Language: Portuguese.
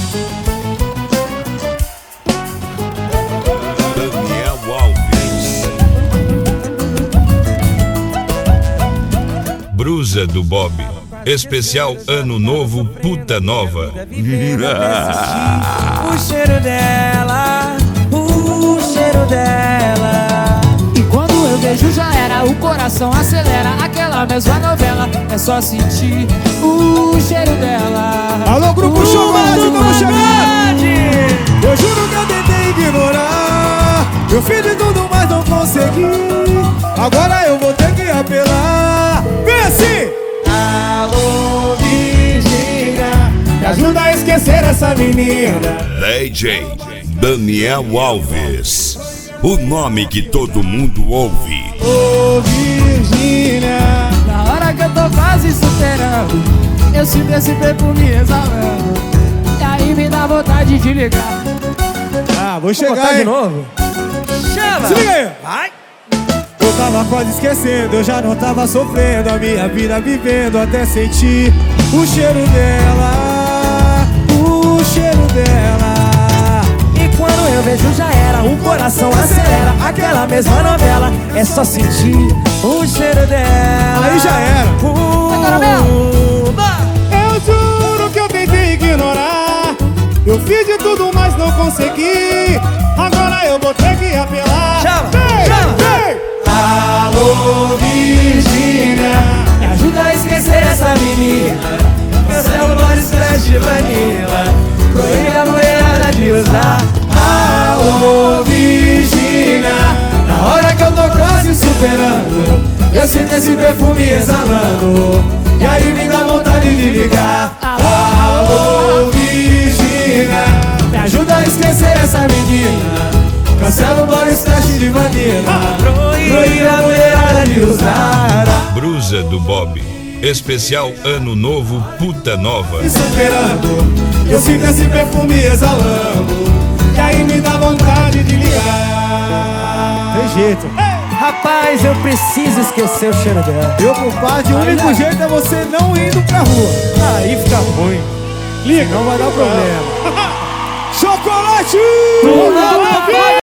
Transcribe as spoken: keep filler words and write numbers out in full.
Daniel Alves. Brusa do Bob. Especial Ano Novo Puta Nova. O cheiro dela, o cheiro dela. E quando eu vejo já era, o coração acelera. Aquela mesma novela, é só sentir o cheiro dela. Alô, Grupo Chocolate, vamos chegar! Eu juro que eu tentei ignorar, Eu fiz de tudo, mas não consegui. Agora eu vou ter que apelar. Vem assim! alô, Virgínia, me ajuda a esquecer essa menina. D J Daniel Alves. O nome que todo mundo ouve. Ô, Virgínia. Na hora que eu tô quase superando, eu sinto esse perfume exalando. E aí me dá vontade de ligar. Ah, vou chegar botar aí. de novo. Chama! Se liga aí. Vai! Eu tava quase esquecendo, eu já não tava sofrendo. A minha vida vivendo até sentir o cheiro dela, o cheiro dela. E quando eu vejo já era, o coração acelera. Aquela mesma novela, é só sentir o cheiro dela. Aí já era. Uh, Eu juro que eu tentei ignorar. Eu fiz de tudo, mas não consegui. Agora eu vou ter que apelar. Chama, Vem, chama. vem. Alô, Virgínia, me ajuda a esquecer essa menina. Cancela o body splash de vanilla, proíbe a mulherada de usar. Alô, Virgínia, na hora que eu tô quase superando, eu sinto esse perfume exalando. E aí me dá vontade de ligar. Alô, Virgínia, me ajuda a esquecer essa menina. Cancela o body splash de vanilla, proíbe a mulherada de usar. Brusa do Bob. Especial Ano Novo Puta Nova. Me superando, eu sinto esse perfume exalando. E aí me dá vontade de ligar. Tem jeito. Rapaz, eu preciso esquecer o cheiro dela. Meu compadre, o único jeito é você não indo pra rua. Aí fica ruim. Liga, não vai dar problema. Chocolate! Não, não, não.